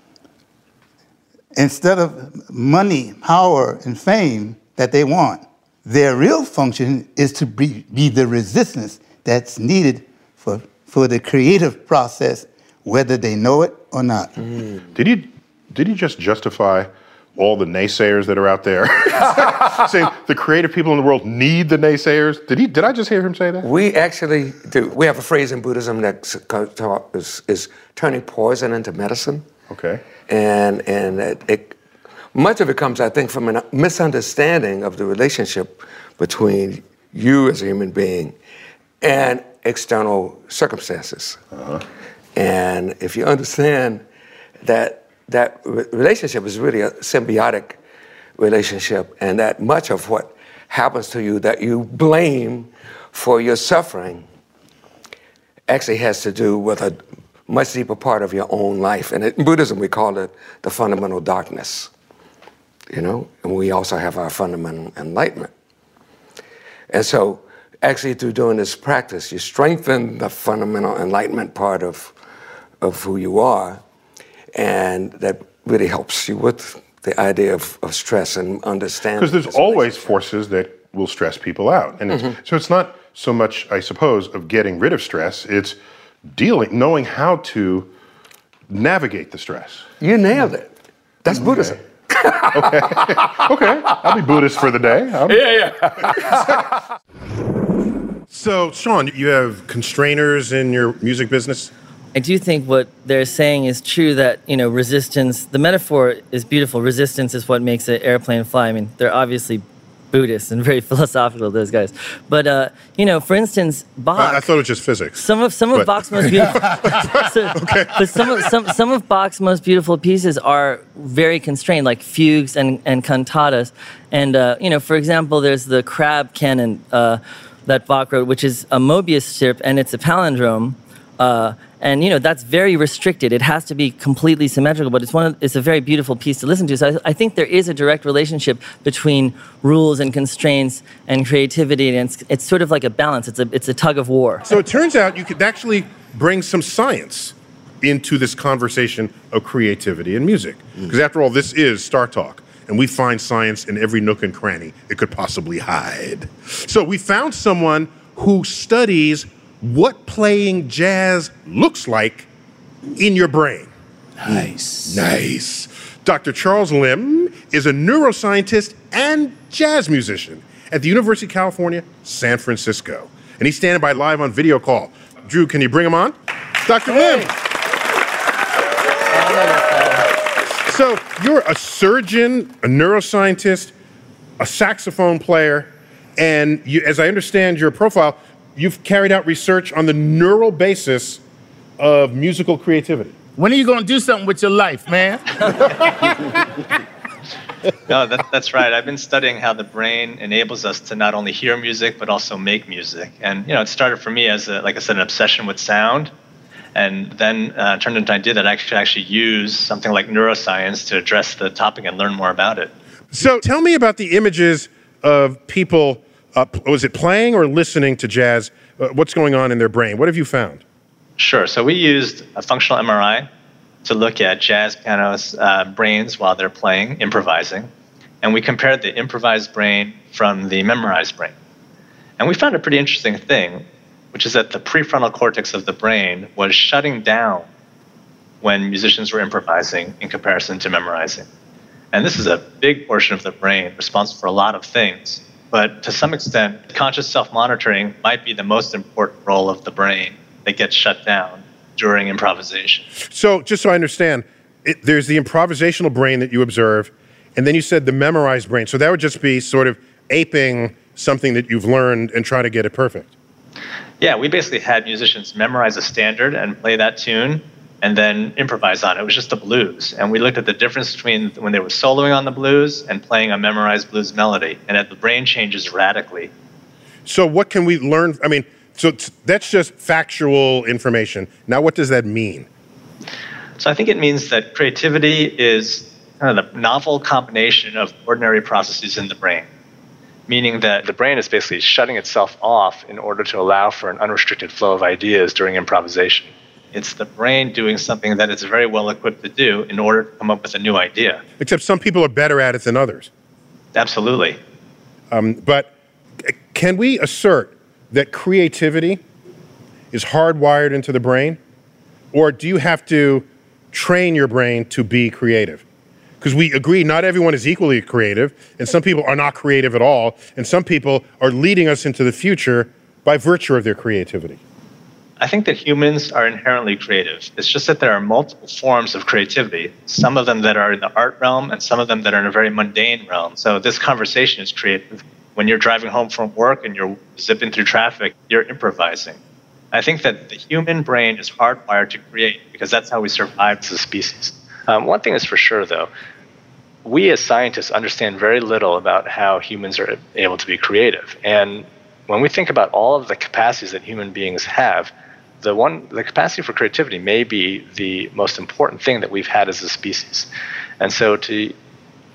instead of money, power, and fame that they want, their real function is to be, be the resistance that's needed for, for the creative process, whether they know it or not. Mm. Did you did you just justify all the naysayers that are out there, saying the creative people in the world need the naysayers? Did he? Did I just hear him say that? We actually do. We have a phrase in Buddhism that is, is turning poison into medicine. Okay. And and it, it much of it comes, I think, from a misunderstanding of the relationship between you as a human being and external circumstances. Uh-huh. And if you understand that that re- relationship is really a symbiotic relationship, and that much of what happens to you that you blame for your suffering actually has to do with a much deeper part of your own life. And in Buddhism, we call it the fundamental darkness. You know, and we also have our fundamental enlightenment. And so, actually, through doing this practice, you strengthen the fundamental enlightenment part of, of who you are, And that really helps you with the idea of, of stress and understanding. Because there's always forces that will stress people out. And it's, Mhm. so it's not so much, I suppose, of getting rid of stress, it's dealing, knowing how to navigate the stress. You nailed it. That's Okay. Buddhism. Okay. Okay. I'll be Buddhist for the day. I'm- Yeah, yeah. So, Sean, you have constrainers in your music business? I do think what they're saying is true, that, you know, resistance, the metaphor is beautiful. Resistance is what makes an airplane fly. I mean, they're obviously Buddhists and very philosophical, those guys. But, uh, you know, for instance, Bach. I, I thought it was just physics. Some of some of But- Bach's most beautiful, so, but some of some some of Bach's most beautiful pieces are very constrained, like fugues and and cantatas. And uh, you know, for example, there's the Crab Canon uh, that Bach wrote, which is a Mobius strip, and it's a palindrome. Uh, and you know, that's very restricted. It has to be completely symmetrical, but it's one of, it's a very beautiful piece to listen to. So I, I think there is a direct relationship between rules and constraints and creativity, and it's, it's sort of like a balance. It's a it's a tug of war. So it turns out you could actually bring some science into this conversation of creativity and music. Because after all, this is Star Talk, and we find science in every nook and cranny it could possibly hide. So we found someone who studies what playing jazz looks like in your brain. Nice. Nice. Doctor Charles Lim is a neuroscientist and jazz musician at the University of California, San Francisco. And he's standing by live on video call. Drew, can you bring him on? Doctor Lim. So you're a surgeon, a neuroscientist, a saxophone player, and you, as I understand your profile, you've carried out research on the neural basis of musical creativity. When are you going to do something with your life, man? No, that, that's right. I've been studying how the brain enables us to not only hear music, but also make music. And, you know, it started for me as, a, like I said, an obsession with sound, and then uh, turned into an idea that I could actually use something like neuroscience to address the topic and learn more about it. So tell me about the images of people, uh, was it playing or listening to jazz? Uh, what's going on in their brain? What have you found? Sure. So we used a functional M R I to look at jazz pianists' uh, brains while they're playing, improvising. And we compared the improvised brain from the memorized brain. And we found a pretty interesting thing, which is that the prefrontal cortex of the brain was shutting down when musicians were improvising in comparison to memorizing. And this is a big portion of the brain responsible for a lot of things. But to some extent, conscious self-monitoring might be the most important role of the brain that gets shut down during improvisation. So just so I understand, it, there's the improvisational brain that you observe, and then you said the memorized brain. So that would just be sort of aping something that you've learned and try to get it perfect. Yeah, we basically had musicians memorize a standard and play that tune and then improvise on it. It was just a blues. And we looked at the difference between when they were soloing on the blues and playing a memorized blues melody. And that the brain changes radically. So what can we learn? I mean, so t- that's just factual information. Now, what does that mean? So I think it means that creativity is kind of the novel combination of ordinary processes in the brain, meaning that the brain is basically shutting itself off in order to allow for an unrestricted flow of ideas during improvisation. It's the brain doing something that it's very well equipped to do in order to come up with a new idea. Except some people are better at it than others. Absolutely. Um, but c- can we assert that creativity is hardwired into the brain? Or do you have to train your brain to be creative? Because we agree not everyone is equally creative, and some people are not creative at all, and some people are leading us into the future by virtue of their creativity. I think that humans are inherently creative. It's just that there are multiple forms of creativity, some of them that are in the art realm and some of them that are in a very mundane realm. So this conversation is creative. When you're driving home from work and you're zipping through traffic, you're improvising. I think that the human brain is hardwired to create because that's how we survive as a species. Um, one thing is for sure, though, we as scientists understand very little about how humans are able to be creative. And when we think about all of the capacities that human beings have, the one, the capacity for creativity may be the most important thing that we've had as a species. And so to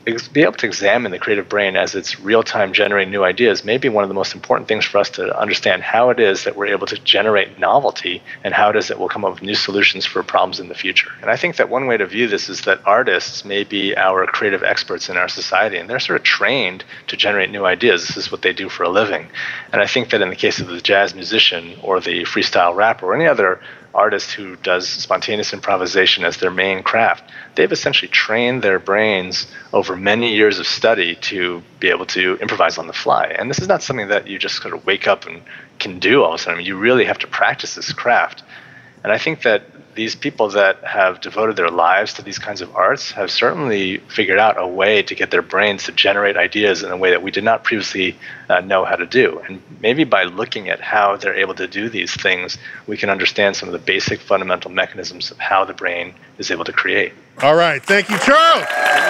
ex- be able to examine the creative brain as it's real-time generating new ideas may be one of the most important things for us to understand how it is that we're able to generate novelty and how it is that we'll come up with new solutions for problems in the future. And I think that one way to view this is that artists may be our creative experts in our society, and they're sort of trained to generate new ideas. This is what they do for a living. And I think that in the case of the jazz musician or the freestyle rapper or any other artist who does spontaneous improvisation as their main craft, they've essentially trained their brains over many years of study to be able to improvise on the fly. And this is not something that you just sort of wake up and can do all of a sudden. I mean, you really have to practice this craft. And I think that these people that have devoted their lives to these kinds of arts have certainly figured out a way to get their brains to generate ideas in a way that we did not previously uh, know how to do. And maybe by looking at how they're able to do these things, we can understand some of the basic fundamental mechanisms of how the brain is able to create. All right. Thank you, Charles.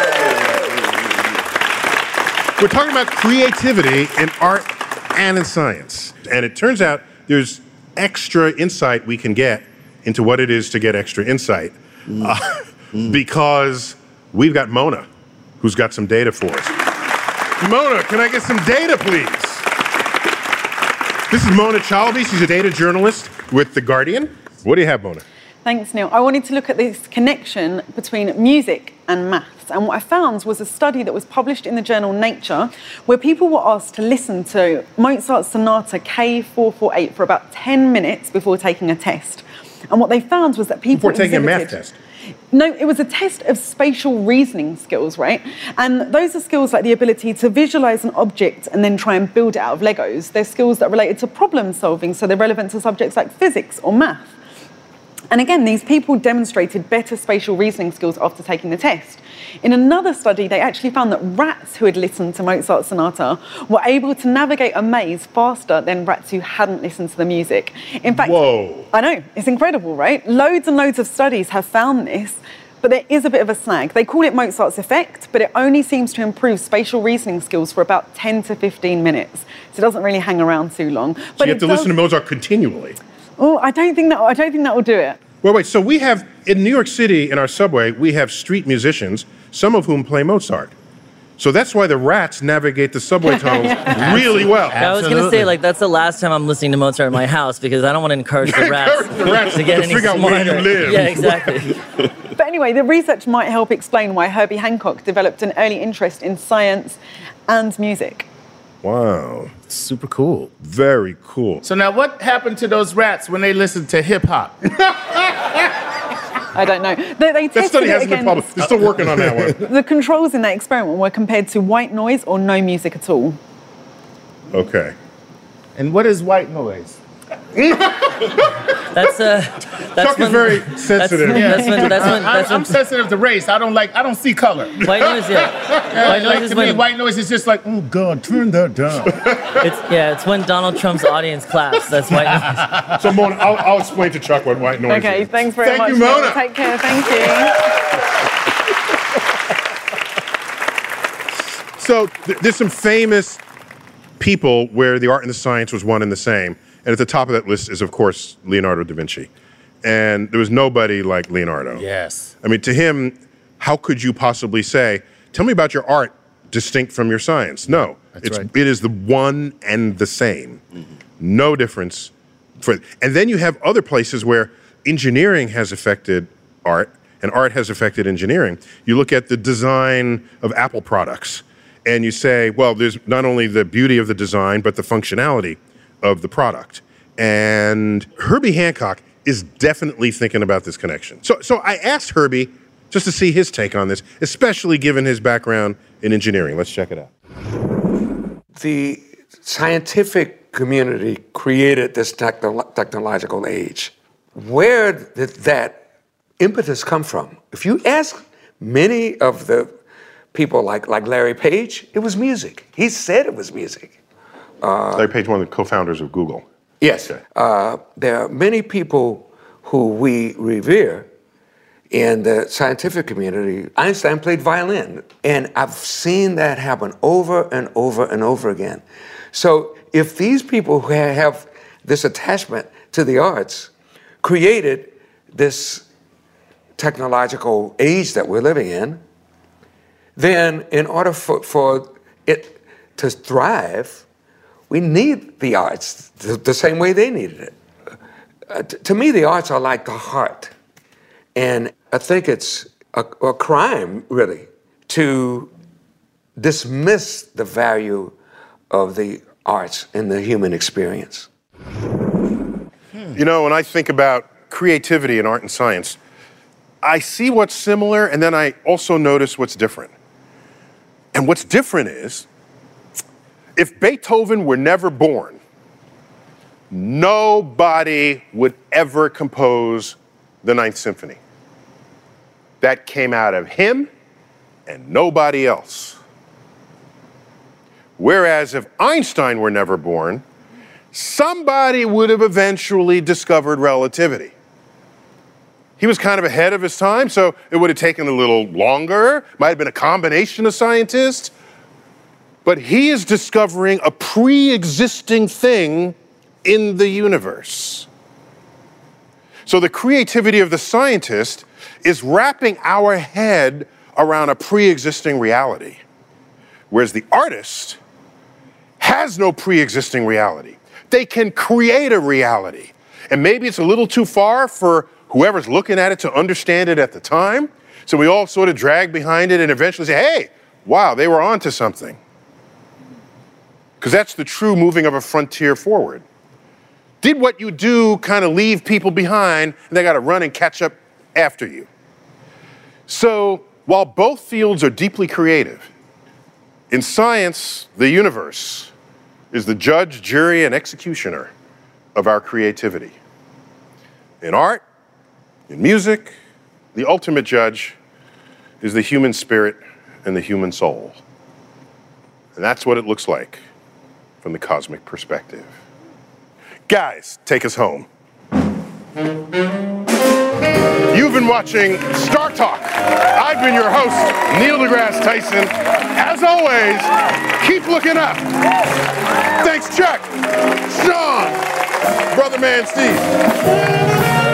We're talking about creativity in art and in science. And it turns out there's extra insight we can get into what it is to get extra insight mm. Uh, mm. because we've got Mona, who's got some data for us. Mona, can I get some data, please? This is Mona Chalabi. She's a data journalist with The Guardian. What do you have, Mona? Thanks, Neil. I wanted to look at this connection between music and maths. And what I found was a study that was published in the journal Nature, where people were asked to listen to Mozart's Sonata K four forty-eight for about ten minutes before taking a test. And what they found was that people Before taking exhibited, a math test? No, it was a test of spatial reasoning skills, right? And those are skills like the ability to visualize an object and then try and build it out of Legos. They're skills that are related to problem solving, so they're relevant to subjects like physics or math. And again, these people demonstrated better spatial reasoning skills after taking the test. In another study, they actually found that rats who had listened to Mozart's sonata were able to navigate a maze faster than rats who hadn't listened to the music. In fact, Whoa. I know, it's incredible, right? Loads and loads of studies have found this, but there is a bit of a snag. They call it Mozart's effect, but it only seems to improve spatial reasoning skills for about ten to fifteen minutes. So it doesn't really hang around too long. So But you have it to does... listen to Mozart continually. Oh, I don't think that. I don't think that will do it. Well, wait, so we have, in New York City, in our subway, we have street musicians, some of whom play Mozart. So that's why the rats navigate the subway tunnels really well. I was going to say, like, that's the last time I'm listening to Mozart in my house because I don't want to encourage the rats, the rats to get to any figure out smarter. where you live. Yeah, exactly. But anyway, the research might help explain why Herbie Hancock developed an early interest in science and music. Wow. Super cool. Very cool. So now what happened to those rats when they listened to hip hop? I don't know. They, they That tested study it hasn't been against... published. They're still working on that one. The controls in that experiment were compared to white noise or no music at all. Okay. And what is white noise? That's uh, that's Chuck is very sensitive. That's, that's when, that's when, that's I, I'm when, sensitive to race. I don't like. I don't see color. White noise, yeah. Yeah, White noise like is to when- me, white noise is just like, oh God, turn that down. It's, yeah, it's when Donald Trump's audience claps. That's white noise. So, Mona, I'll, I'll explain to Chuck what white noise Okay, is. thanks very Thank much. you, Mona. Neil. Take care. Thank you. So th- there's some famous people where the art and the science was one and the same. And at the top of that list is, of course, Leonardo da Vinci. And there was nobody like Leonardo. Yes. I mean, to him, how could you possibly say, tell me about your art distinct from your science? No. That's it's, right. It is the one and the same. Mm-hmm. No difference. For, and then you have other places where engineering has affected art and art has affected engineering. You look at the design of Apple products and you say, well, there's not only the beauty of the design, but the functionality of the product. And Herbie Hancock is definitely thinking about this connection. So, so I asked Herbie just to see his take on this, especially given his background in engineering. Let's check it out. The scientific community created this techno- technological age. Where did that impetus come from? If you ask many of the people like, like Larry Page, it was music. He said it was music. Uh, Larry Page, one of the co-founders of Google. Yes. Okay. Uh, there are many people who we revere in the scientific community. Einstein played violin, and I've seen that happen over and over and over again. So if these people who have this attachment to the arts created this technological age that we're living in, then in order for, for it to thrive, we need the arts the, the same way they needed it. Uh, t- to me, the arts are like the heart. And I think it's a, a crime, really, to dismiss the value of the arts in the human experience. You know, when I think about creativity in art and science, I see what's similar, and then I also notice what's different. And what's different is, if Beethoven were never born, nobody would ever compose the Ninth Symphony. That came out of him and nobody else. Whereas if Einstein were never born, somebody would have eventually discovered relativity. He was kind of ahead of his time, so it would have taken a little longer. Might have been a combination of scientists. But he is discovering a pre-existing thing in the universe. So the creativity of the scientist is wrapping our head around a pre-existing reality, whereas the artist has no pre-existing reality. They can create a reality. And maybe it's a little too far for whoever's looking at it to understand it at the time. So we all sort of drag behind it and eventually say, hey, wow, they were onto something. Because that's the true moving of a frontier forward. Did what you do kind of leave people behind, and they got to run and catch up after you. So while both fields are deeply creative, in science, the universe is the judge, jury, and executioner of our creativity. In art, in music, the ultimate judge is the human spirit and the human soul. And that's what it looks like from the cosmic perspective. Guys, take us home. You've been watching Star Talk. I've been your host, Neil deGrasse Tyson. As always, keep looking up. Thanks, Chuck, Sean, Brother Man Steve.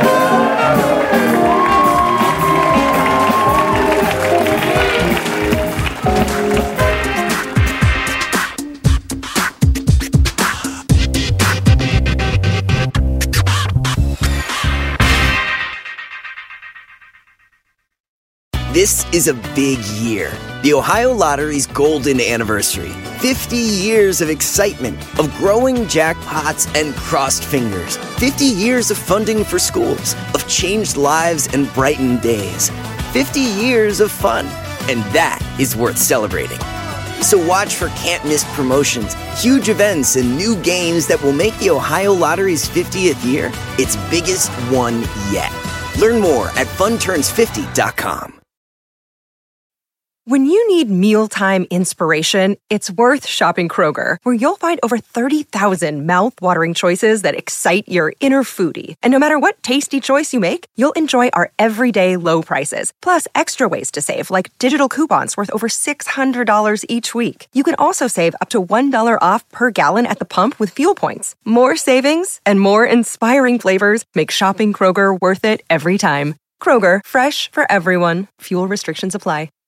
This is a big year. The Ohio Lottery's golden anniversary. fifty years of excitement, of growing jackpots and crossed fingers. fifty years of funding for schools, of changed lives and brightened days. fifty years of fun, and that is worth celebrating. So watch for can't-miss promotions, huge events, and new games that will make the Ohio Lottery's fiftieth year its biggest one yet. Learn more at fun turns fifty dot com. When you need mealtime inspiration, it's worth shopping Kroger, where you'll find over thirty thousand mouth-watering choices that excite your inner foodie. And no matter what tasty choice you make, you'll enjoy our everyday low prices, plus extra ways to save, like digital coupons worth over six hundred dollars each week. You can also save up to one dollar off per gallon at the pump with fuel points. More savings and more inspiring flavors make shopping Kroger worth it every time. Kroger, fresh for everyone. Fuel restrictions apply.